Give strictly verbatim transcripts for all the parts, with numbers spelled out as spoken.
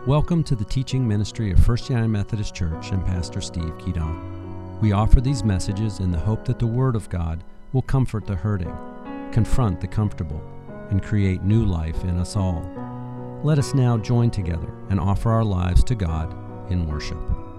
Welcome to the teaching ministry of First United Methodist Church and Pastor Steve Keaton. We offer these messages in the hope that the Word of God will comfort the hurting, confront the comfortable, and create new life in us all. Let us now join together and offer our lives to God in worship.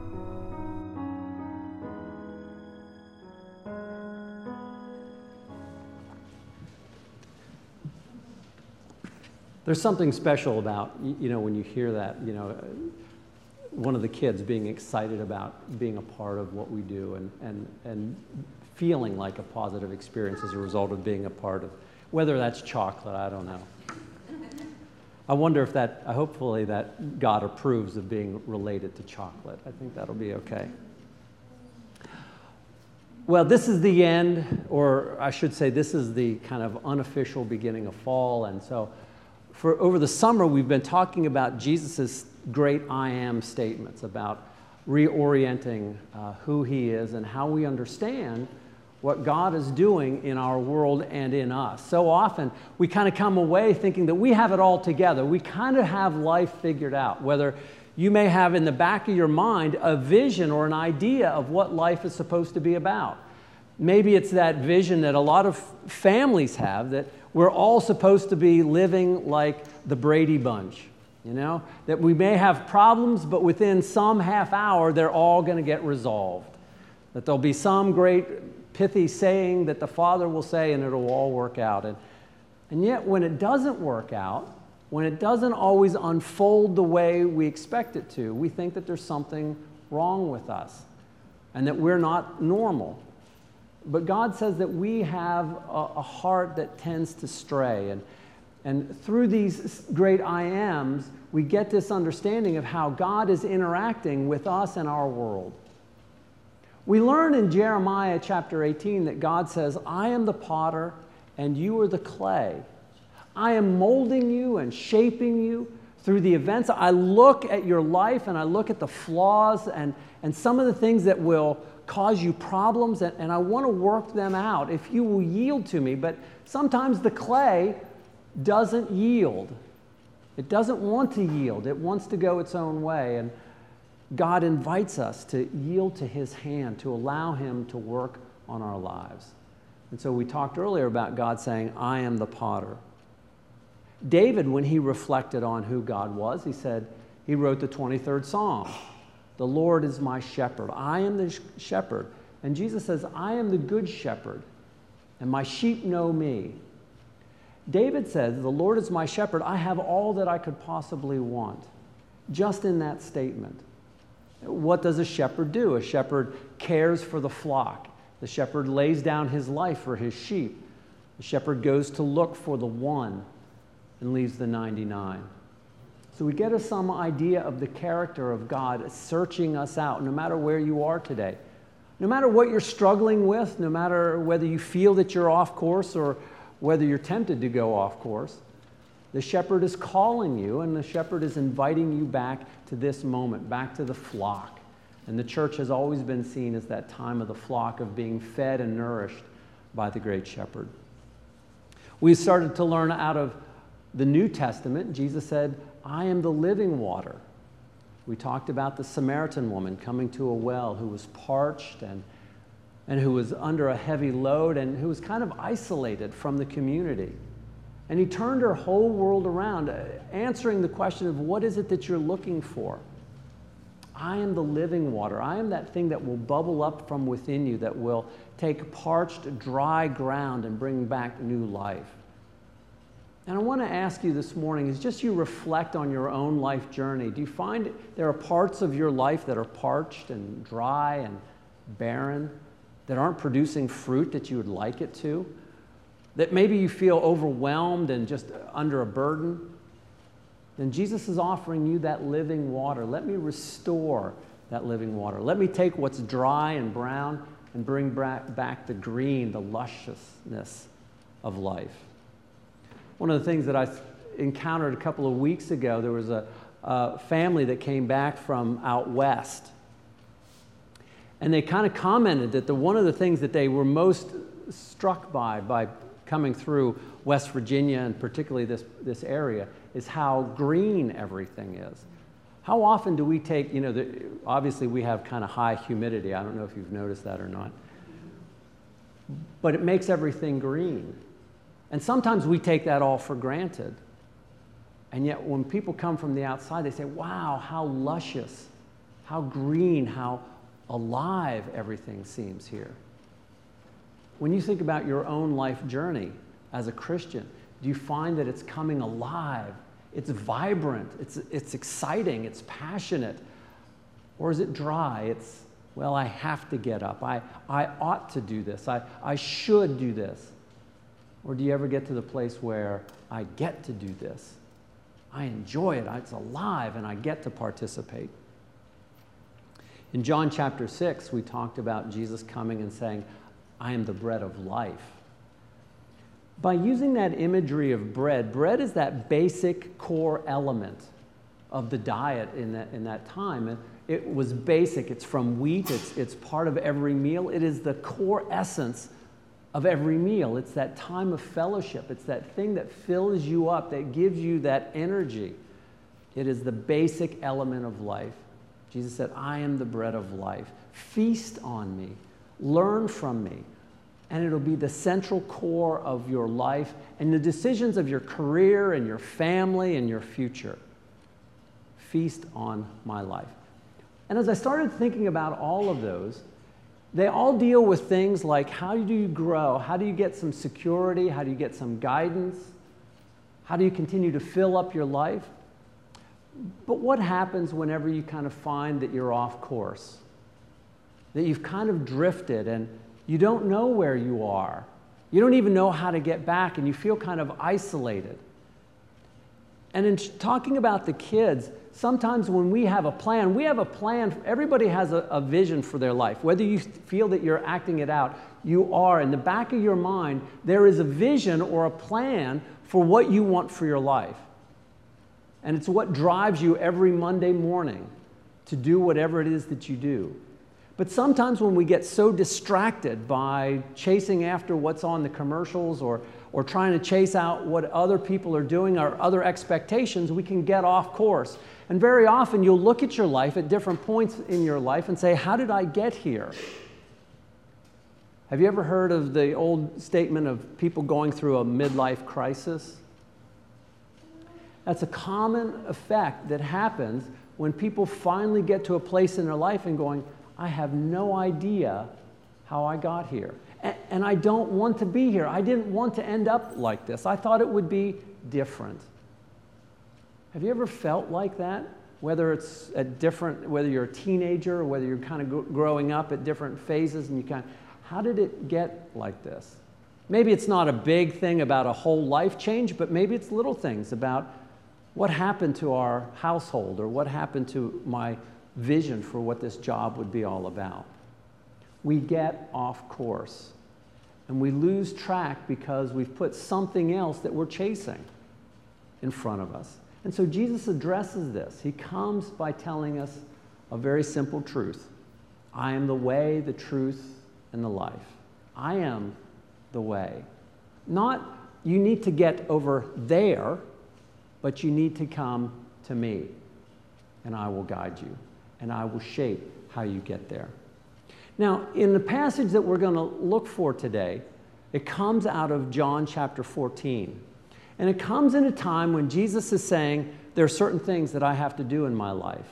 There's something special about, you know, when you hear that, you know, one of the kids being excited about being a part of what we do and, and, and feeling like a positive experience as a result of being a part of, whether that's chocolate, I don't know. I wonder if that, hopefully that God approves of being related to chocolate. I think that'll be okay. Well, this is the end, or I should say this is the kind of unofficial beginning of fall, and so For over the summer, we've been talking about Jesus' great I am statements, about reorienting uh, who he is and how we understand what God is doing in our world and in us. So often, we kind of come away thinking that we have it all together. We kind of have life figured out, whether you may have in the back of your mind a vision or an idea of what life is supposed to be about. Maybe it's that vision that a lot of families have, that we're all supposed to be living like the Brady Bunch, you know? That we may have problems, but within some half hour, they're all going to get resolved. That there'll be some great pithy saying that the Father will say, and it'll all work out. And, and yet, when it doesn't work out, when it doesn't always unfold the way we expect it to, we think that there's something wrong with us and that we're not normal. But God says that we have a, a heart that tends to stray. And, and through these great I ams, we get this understanding of how God is interacting with us and our world. We learn in Jeremiah chapter eighteen that God says, I am the potter and you are the clay. I am molding you and shaping you through the events. I look at your life and I look at the flaws and, and some of the things that will cause you problems, and, and I want to work them out if you will yield to me. But sometimes the clay doesn't yield. It doesn't want to yield. It wants to go its own way. And God invites us to yield to his hand, to allow him to work on our lives. And so we talked earlier about God saying, I am the potter. David, when he reflected on who God was, he said, he wrote the twenty-third Psalm. The Lord is my shepherd. I am the shepherd. And Jesus says, I am the good shepherd, and my sheep know me. David says, the Lord is my shepherd. I have all that I could possibly want. Just in that statement. What does a shepherd do? A shepherd cares for the flock. The shepherd lays down his life for his sheep. The shepherd goes to look for the one and leaves the ninety-nine. So we get us some idea of the character of God searching us out, no matter where you are today. No matter what you're struggling with, no matter whether you feel that you're off course or whether you're tempted to go off course, the shepherd is calling you, and the shepherd is inviting you back to this moment, back to the flock. And the church has always been seen as that time of the flock, of being fed and nourished by the great shepherd. We started to learn out of the New Testament. Jesus said, I am the living water. We talked about the Samaritan woman coming to a well who was parched and, and who was under a heavy load and who was kind of isolated from the community. And he turned her whole world around, answering the question of, what is it that you're looking for? I am the living water. I am that thing that will bubble up from within you, that will take parched, dry ground and bring back new life. And I want to ask you this morning, is just you reflect on your own life journey. Do you find there are parts of your life that are parched and dry and barren, that aren't producing fruit that you would like it to? That maybe you feel overwhelmed and just under a burden? Then Jesus is offering you that living water. Let me restore that living water. Let me take what's dry and brown and bring back the green, the lusciousness of life. One of the things that I encountered a couple of weeks ago, there was a, a family that came back from out west. And they kind of commented that the, one of the things that they were most struck by, by coming through West Virginia and particularly this, this area, is how green everything is. How often do we take, you know, the, obviously we have kind of high humidity. I don't know if you've noticed that or not. But it makes everything green. And sometimes we take that all for granted. And yet when people come from the outside, they say, wow, how luscious, how green, how alive everything seems here. When you think about your own life journey as a Christian, do you find that it's coming alive? It's vibrant, it's, it's exciting, it's passionate? Or is it dry? It's, well, I have to get up. I, I ought to do this. I, I should do this. Or do you ever get to the place where I get to do this? I enjoy it. It's alive and I get to participate. In John chapter six, we talked about Jesus coming and saying, I am the bread of life. By using that imagery of bread, bread is that basic core element of the diet in that, in that time. And it was basic. It's from wheat. It's, it's part of every meal. It is the core essence of every meal. It's that time of fellowship. It's that thing that fills you up, that gives you that energy. It is the basic element of life. Jesus said, I am the bread of life. Feast on me. Learn from me. And it'll be the central core of your life and the decisions of your career and your family and your future. Feast on my life. And as I started thinking about all of those, they all deal with things like how do you grow? How do you get some security? How do you get some guidance? How do you continue to fill up your life? But what happens whenever you kind of find that you're off course? That you've kind of drifted and you don't know where you are. You don't even know how to get back and you feel kind of isolated. And in talking about the kids, sometimes when we have a plan, we have a plan, everybody has a, a vision for their life. Whether you feel that you're acting it out, you are. In the back of your mind, there is a vision or a plan for what you want for your life. And it's what drives you every Monday morning to do whatever it is that you do. But sometimes when we get so distracted by chasing after what's on the commercials or, or trying to chase out what other people are doing or other expectations, we can get off course. And very often you'll look at your life at different points in your life and say, how did I get here? Have you ever heard of the old statement of people going through a midlife crisis? That's a common effect that happens when people finally get to a place in their life and going, I have no idea how I got here. And, and I don't want to be here. I didn't want to end up like this. I thought it would be different. Have you ever felt like that? Whether it's at different, whether you're a teenager or whether you're kind of gr- growing up at different phases and you kind of, how did it get like this? Maybe it's not a big thing about a whole life change, but maybe it's little things about what happened to our household or what happened to my vision for what this job would be all about. We get off course and we lose track because we've put something else that we're chasing in front of us. And so Jesus addresses this. He comes by telling us a very simple truth. I am the way, the truth, and the life. I am the way. Not you need to get over there, but you need to come to me and I will guide you. And I will shape how you get there. Now, in the passage that we're going to look for today, it comes out of John chapter fourteen. And it comes in a time when Jesus is saying, there are certain things that I have to do in my life.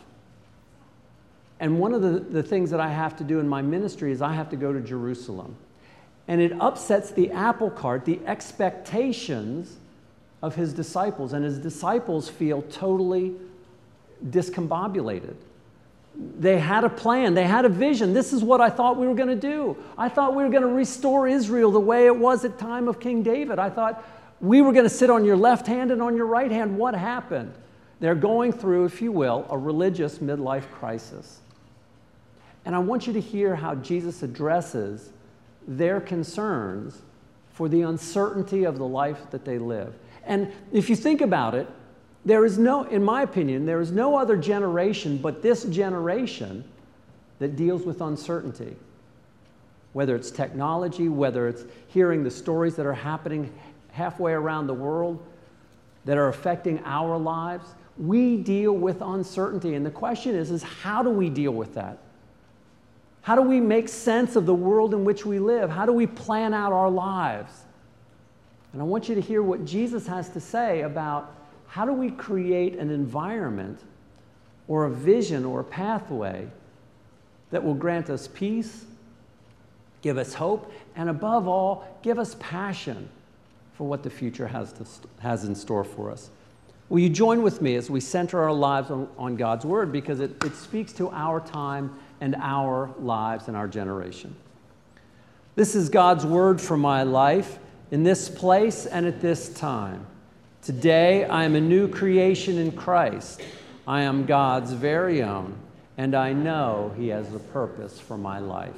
And one of the, the things that I have to do in my ministry is I have to go to Jerusalem. And it upsets the apple cart, the expectations of his disciples. And his disciples feel totally discombobulated. They had a plan. They had a vision. This is what I thought we were going to do. I thought we were going to restore Israel the way it was at the time of King David. I thought we were going to sit on your left hand and on your right hand. What happened? They're going through, if you will, a religious midlife crisis. And I want you to hear how Jesus addresses their concerns for the uncertainty of the life that they live. And if you think about it, there is no, in my opinion, there is no other generation but this generation that deals with uncertainty. Whether it's technology, whether it's hearing the stories that are happening halfway around the world that are affecting our lives, we deal with uncertainty. And the question is, is how do we deal with that? How do we make sense of the world in which we live? How do we plan out our lives? And I want you to hear what Jesus has to say about how do we create an environment or a vision or a pathway that will grant us peace, give us hope, and above all, give us passion for what the future has, to, has in store for us. Will you join with me as we center our lives on, on God's Word, because it, it speaks to our time and our lives and our generation. This is God's Word for my life in this place and at this time. Today I am a new creation in Christ. I am God's very own, and I know He has a purpose for my life.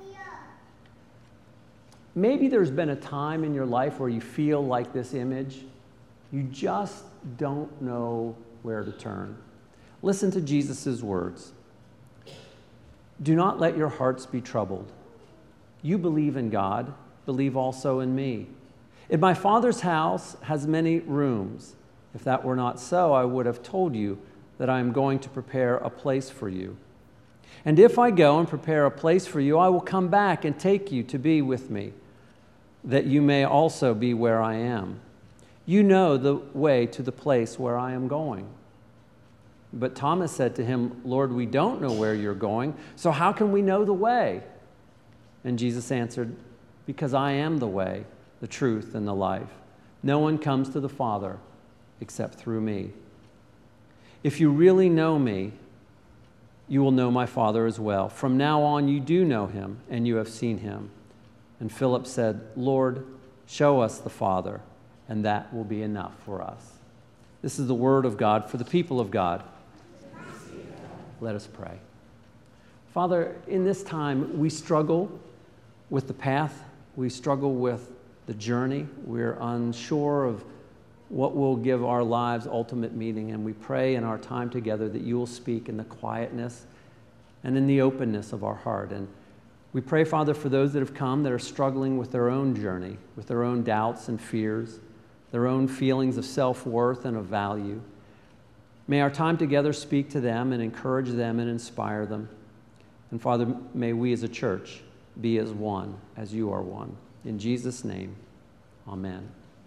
Maybe there's been a time in your life where you feel like this image. You just don't know where to turn. Listen to Jesus' words. Do not let your hearts be troubled. You believe in God, believe also in me. In my Father's house has many rooms. If that were not so, I would have told you that I am going to prepare a place for you. And if I go and prepare a place for you, I will come back and take you to be with me, that you may also be where I am. You know the way to the place where I am going. But Thomas said to him, Lord, we don't know where you're going, so how can we know the way? And Jesus answered, because I am the way, the truth, and the life. No one comes to the Father except through me. If you really know me, you will know my Father as well. From now on, you do know him, and you have seen him. And Philip said, Lord, show us the Father, and that will be enough for us. This is the word of God for the people of God. Let us pray. Father, in this time, we struggle with the path. We struggle with the journey. We're unsure of what will give our lives ultimate meaning. And we pray in our time together that you will speak in the quietness and in the openness of our heart. And we pray, Father, for those that have come that are struggling with their own journey, with their own doubts and fears, their own feelings of self-worth and of value. May our time together speak to them and encourage them and inspire them. And Father, may we as a church be as one, as you are one. In Jesus' name, amen.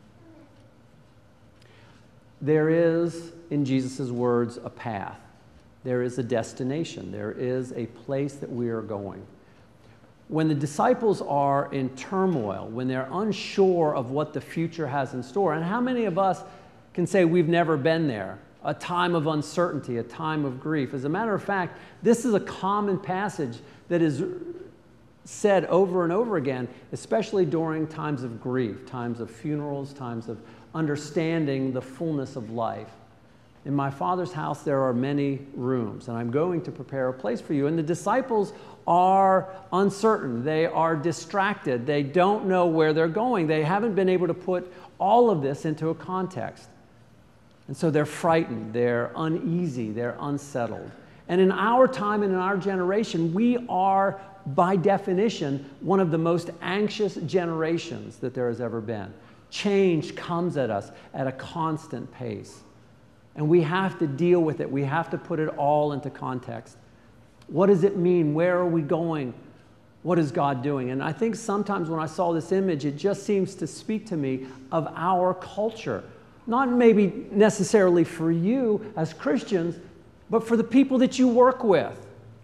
There is, in Jesus' words, a path. There is a destination. There is a place that we are going. When the disciples are in turmoil, when they're unsure of what the future has in store, and how many of us can say we've never been there? A time of uncertainty, a time of grief. As a matter of fact, this is a common passage that is said over and over again, especially during times of grief, times of funerals, times of understanding the fullness of life. In my Father's house there are many rooms, and I'm going to prepare a place for you. And the disciples are uncertain. They are distracted. They don't know where they're going. They haven't been able to put all of this into a context. And so they're frightened, they're uneasy, they're unsettled. And in our time and in our generation, we are, by definition, one of the most anxious generations that there has ever been. Change comes at us at a constant pace. And we have to deal with it. We have to put it all into context. What does it mean? Where are we going? What is God doing? And I think sometimes when I saw this image, it just seems to speak to me of our culture. Not maybe necessarily for you as Christians, but for the people that you work with.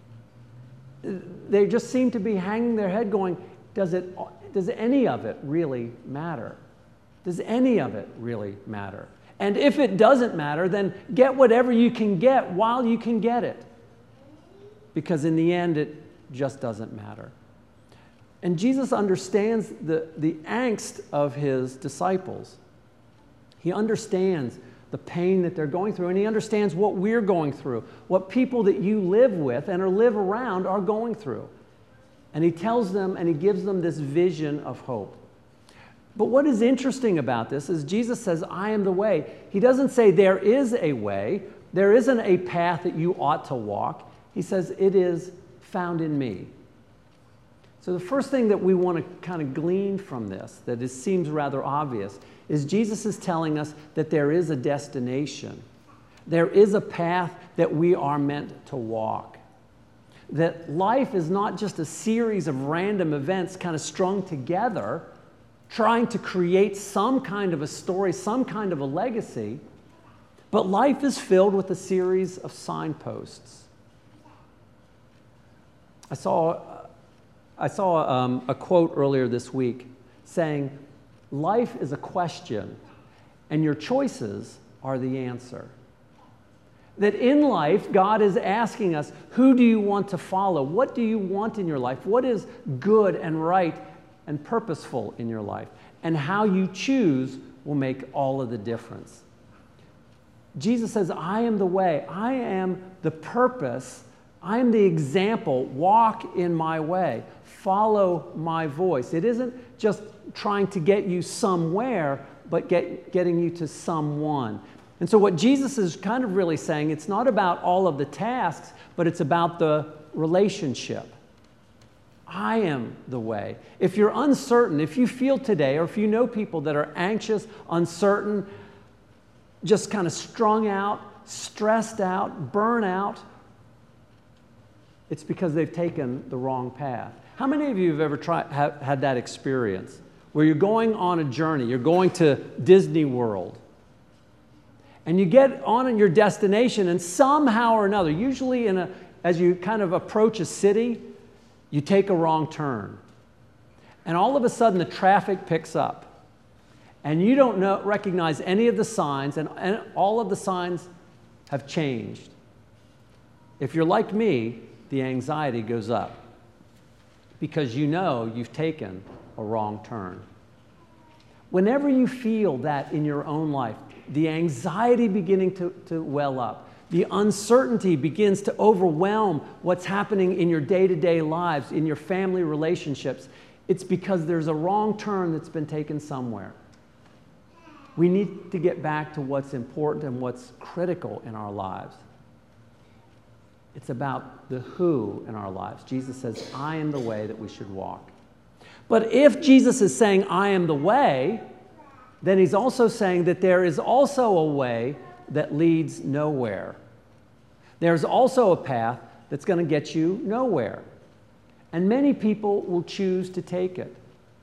They just seem to be hanging their head going, does it, does any of it really matter? Does any of it really matter? And if it doesn't matter, then get whatever you can get while you can get it. Because in the end, it just doesn't matter. And Jesus understands the, the angst of his disciples. He understands the pain that they're going through, and he understands what we're going through, what people that you live with and or live around are going through. And he tells them and he gives them this vision of hope. But what is interesting about this is Jesus says, I am the way. He doesn't say there is a way, there isn't a path that you ought to walk. He says it is found in me. So the first thing that we want to kind of glean from this, that it seems rather obvious, is Jesus is telling us that there is a destination. There is a path that we are meant to walk. That life is not just a series of random events kind of strung together, trying to create some kind of a story, some kind of a legacy, but life is filled with a series of signposts. I saw, I saw um, a quote earlier this week saying, life is a question, and your choices are the answer. That in life, God is asking us, who do you want to follow? What do you want in your life? What is good and right and purposeful in your life? And how you choose will make all of the difference. Jesus says, I am the way. I am the purpose. I am the example. Walk in my way. Follow my voice. It isn't just trying to get you somewhere, but get, getting you to someone. And so what Jesus is kind of really saying, it's not about all of the tasks, but it's about the relationship. I am the way. If you're uncertain, if you feel today, or if you know people that are anxious, uncertain, just kind of strung out, stressed out, burnt out, it's because they've taken the wrong path. How many of you have ever tried, have had that experience where you're going on a journey, you're going to Disney World, and you get on your destination, and somehow or another, usually in a, as you kind of approach a city, you take a wrong turn. And all of a sudden, the traffic picks up. And you don't know, recognize any of the signs, and, and all of the signs have changed. If you're like me, the anxiety goes up because you know you've taken a wrong turn. Whenever you feel that in your own life, the anxiety beginning to, to well up, the uncertainty begins to overwhelm what's happening in your day-to-day lives, in your family relationships, it's because there's a wrong turn that's been taken somewhere. We need to get back to what's important and what's critical in our lives. It's about the who in our lives. Jesus says, I am the way that we should walk. But if Jesus is saying, I am the way, then he's also saying that there is also a way that leads nowhere. There's also a path that's going to get you nowhere. And many people will choose to take it.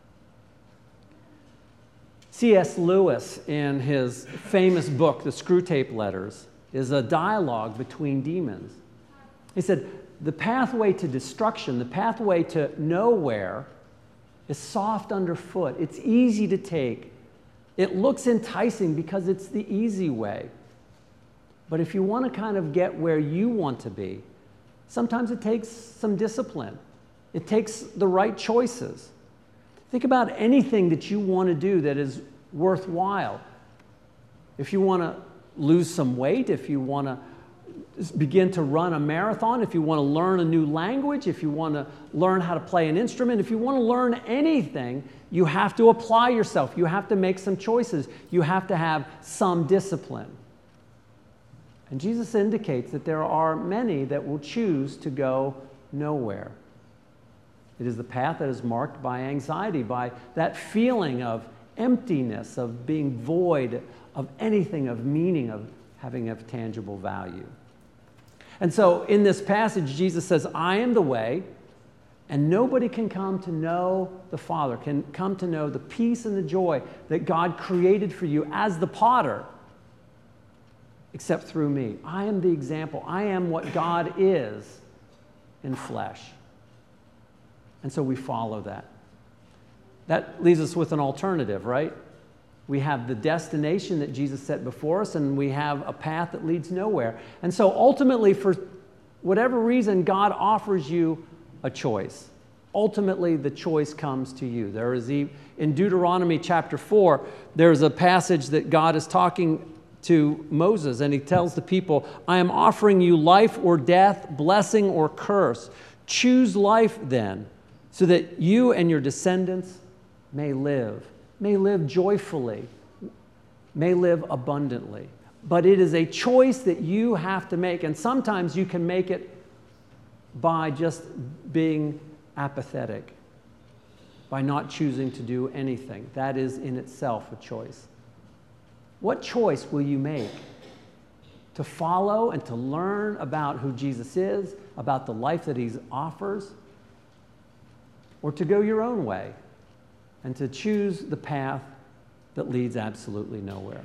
C S Lewis, in his famous book, The Screwtape Letters, is a dialogue between demons. He said, the pathway to destruction, the pathway to nowhere, is soft underfoot. It's easy to take. It looks enticing because it's the easy way. But if you want to kind of get where you want to be, sometimes it takes some discipline. It takes the right choices. Think about anything that you want to do that is worthwhile. If you want to lose some weight, if you want to begin to run a marathon, if you want to learn a new language, if you want to learn how to play an instrument, if you want to learn anything, you have to apply yourself. You have to make some choices. You have to have some discipline. And Jesus indicates that there are many that will choose to go nowhere. It is the path that is marked by anxiety, by that feeling of emptiness, of being void of anything of meaning, of having a tangible value. And so in this passage, Jesus says, I am the way, and nobody can come to know the Father, can come to know the peace and the joy that God created for you as the potter, except through me. I am the example. I am what God is in flesh. And so we follow that. That leaves us with an alternative, right? We have the destination that Jesus set before us, and we have a path that leads nowhere. And so ultimately, for whatever reason, God offers you a choice. Ultimately, the choice comes to you. There is, in Deuteronomy chapter four, there's a passage that God is talking to Moses, and he tells the people, I am offering you life or death, blessing or curse. Choose life then, so that you and your descendants may live. may live joyfully, may live abundantly. But it is a choice that you have to make, and sometimes you can make it by just being apathetic, by not choosing to do anything. That is in itself a choice. What choice will you make? to follow and to learn about who Jesus is, about the life that he offers, or to go your own way and to choose the path that leads absolutely nowhere.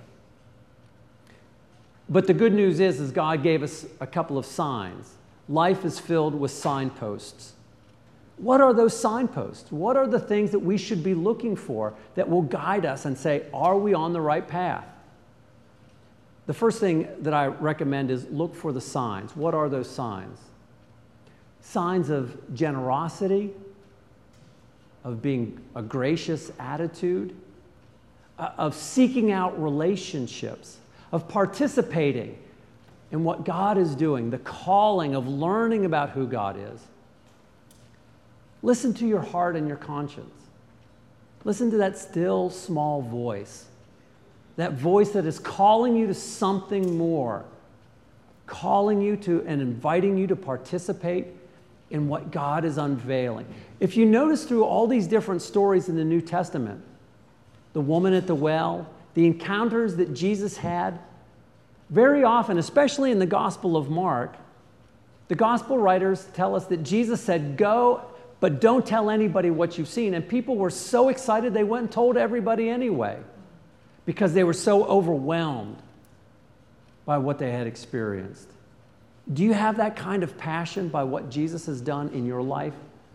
But the good news is, is God gave us a couple of signs. Life is filled with signposts. What are those signposts? What are the things that we should be looking for that will guide us and say, are we on the right path? The first thing that I recommend is look for the signs. What are those signs? Signs of generosity, of being a gracious attitude, of seeking out relationships, of participating in what God is doing, the calling of learning about who God is. Listen to your heart and your conscience. Listen to that still small voice, that voice that is calling you to something more, calling you to and inviting you to participate in what God is unveiling. If you notice through all these different stories in the New Testament, the woman at the well, the encounters that Jesus had, very often, especially in the Gospel of Mark, the Gospel writers tell us that Jesus said, go, but don't tell anybody what you've seen. And people were so excited they went and told everybody anyway because they were so overwhelmed by what they had experienced. Do you have that kind of passion by what Jesus has done in your life?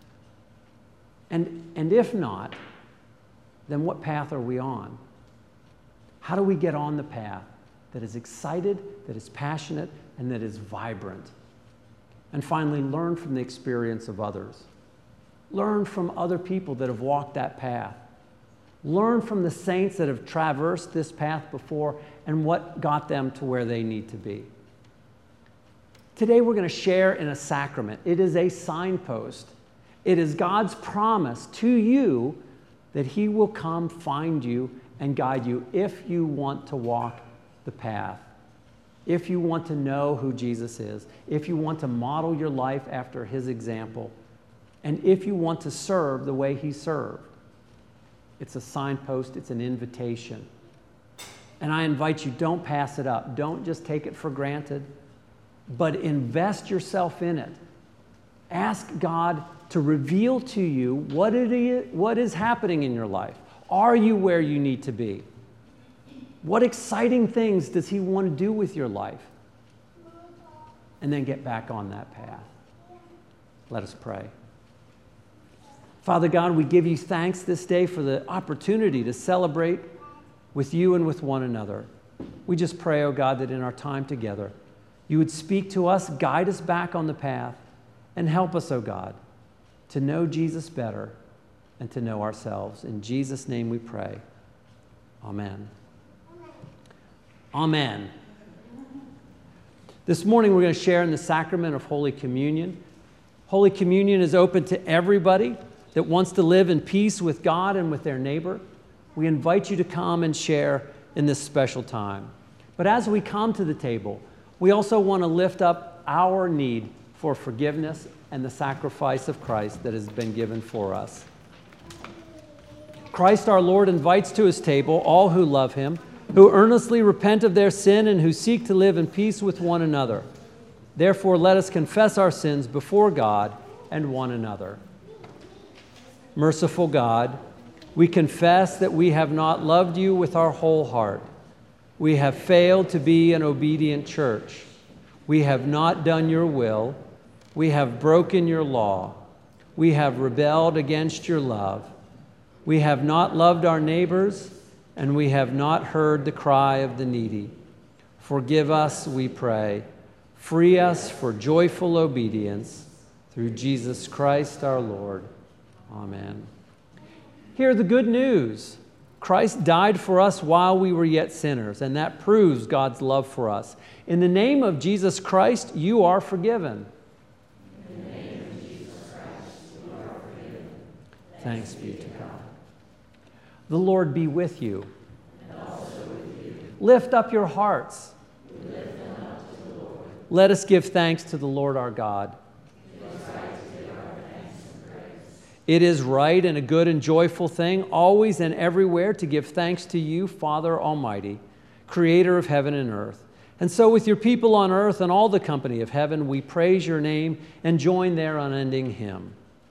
And, and if not, then what path are we on? How do we get on the path that is excited, that is passionate, and that is vibrant? And finally, learn from the experience of others. Learn from other people that have walked that path. Learn from the saints that have traversed this path before and what got them to where they need to be. Today we're going to share in a sacrament. It is a signpost. It is God's promise to you that he will come find you and guide you if you want to walk the path, if you want to know who Jesus is, if you want to model your life after his example, and if you want to serve the way he served. It's a signpost, it's an invitation. And I invite you, don't pass it up. Don't just take it for granted, but invest yourself in it. Ask God to reveal to you what it is, what is happening in your life. Are you where you need to be? What exciting things does he want to do with your life? And then get back on that path. Let us pray. Father God, we give you thanks this day for the opportunity to celebrate with you and with one another. We just pray, oh God, that in our time together, you would speak to us, guide us back on the path, and help us, oh God, to know Jesus better and to know ourselves. In Jesus' name we pray. Amen. Amen. This morning we're going to share in the sacrament of Holy Communion. Holy Communion is open to everybody that wants to live in peace with God and with their neighbor. We invite you to come and share in this special time. But as we come to the table, we also want to lift up our need for forgiveness and the sacrifice of Christ that has been given for us. Christ our Lord invites to his table all who love him, who earnestly repent of their sin and who seek to live in peace with one another. Therefore, let us confess our sins before God and one another. Merciful God, we confess that we have not loved you with our whole heart. We have failed to be an obedient church. We have not done your will. We have broken your law. We have rebelled against your love. We have not loved our neighbors, and we have not heard the cry of the needy. Forgive us, we pray. Free us for joyful obedience through Jesus Christ our Lord. Amen. Hear the good news. Christ died for us while we were yet sinners, and that proves God's love for us. In the name of Jesus Christ, you are forgiven. In the name of Jesus Christ, you are forgiven. Thanks be to God. The Lord be with you. And also with you. Lift up your hearts. We lift them up to the Lord. Let us give thanks to the Lord our God. It is right and a good and joyful thing, always and everywhere, to give thanks to you, Father Almighty, creator of heaven and earth, And so with your people on earth and all the company of heaven, we praise your name and join their unending hymn.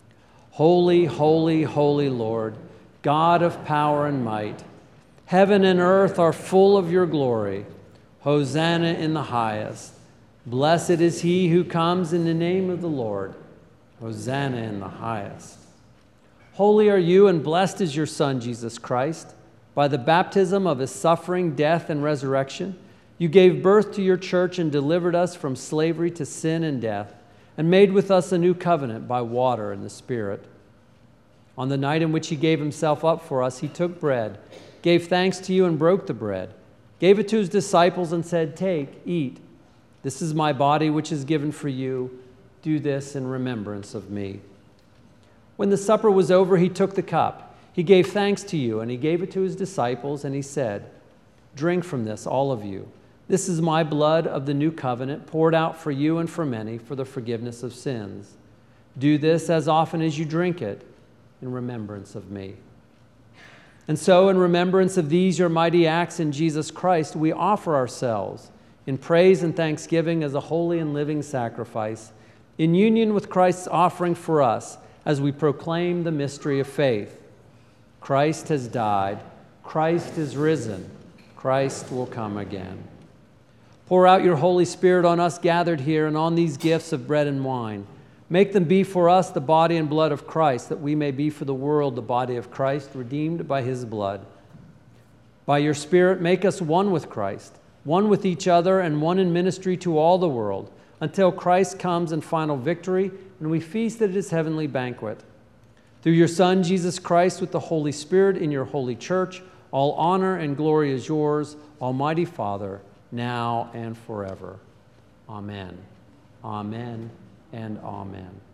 Holy, holy, holy Lord, God of power and might, heaven and earth are full of your glory. Hosanna in the highest. Blessed is he who comes in the name of the Lord. Hosanna in the highest. Holy are you, and blessed is your Son, Jesus Christ. By the baptism of his suffering, death, and resurrection, you gave birth to your church and delivered us from slavery to sin and death, and made with us a new covenant by water and the Spirit. On the night in which he gave himself up for us, he took bread, gave thanks to you and broke the bread, gave it to his disciples and said, "Take, eat. This is my body which is given for you. Do this in remembrance of me." When the supper was over, he took the cup. He gave thanks to you, and he gave it to his disciples, and he said, "Drink from this, all of you. This is my blood of the new covenant, poured out for you and for many for the forgiveness of sins. Do this as often as you drink it in remembrance of me." And so, in remembrance of these your mighty acts in Jesus Christ, we offer ourselves in praise and thanksgiving as a holy and living sacrifice, in union with Christ's offering for us as we proclaim the mystery of faith. Christ has died. Christ is risen. Christ will come again. Pour out your Holy Spirit on us gathered here and on these gifts of bread and wine. Make them be for us the body and blood of Christ, that we may be for the world the body of Christ, redeemed by his blood. By your Spirit, make us one with Christ, one with each other, and one in ministry to all the world, until Christ comes in final victory and we feast at his heavenly banquet. Through your Son, Jesus Christ, with the Holy Spirit in your holy church, all honor and glory is yours, Almighty Father, now and forever. Amen. Amen and amen.